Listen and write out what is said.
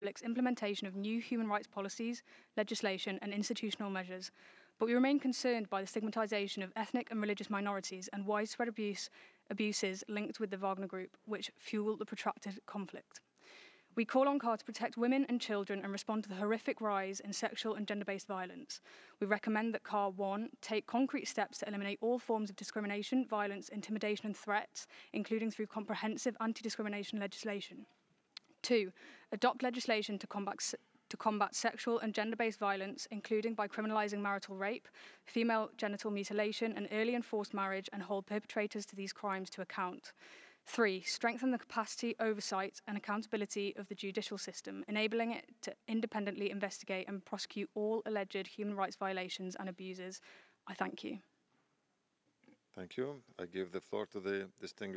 Republic's implementation of new human rights policies, legislation, and institutional measures, but we remain concerned by the stigmatization of ethnic and religious minorities and widespread abuses linked with the Wagner Group, which fuel the protracted conflict. We call on CAR to protect women and children and respond to the horrific rise in sexual and gender-based violence. We recommend that CAR 1 take concrete steps to eliminate all forms of discrimination, violence, intimidation, and threats, including through comprehensive anti-discrimination legislation. 2, adopt legislation to combat sexual and gender-based violence, including by criminalising marital rape, female genital mutilation, and early and forced marriage, and hold perpetrators to these crimes to account. 3, strengthen the capacity, oversight, and accountability of the judicial system, enabling it to independently investigate and prosecute all alleged human rights violations and abuses. I thank you. Thank you. I give the floor to the distinguished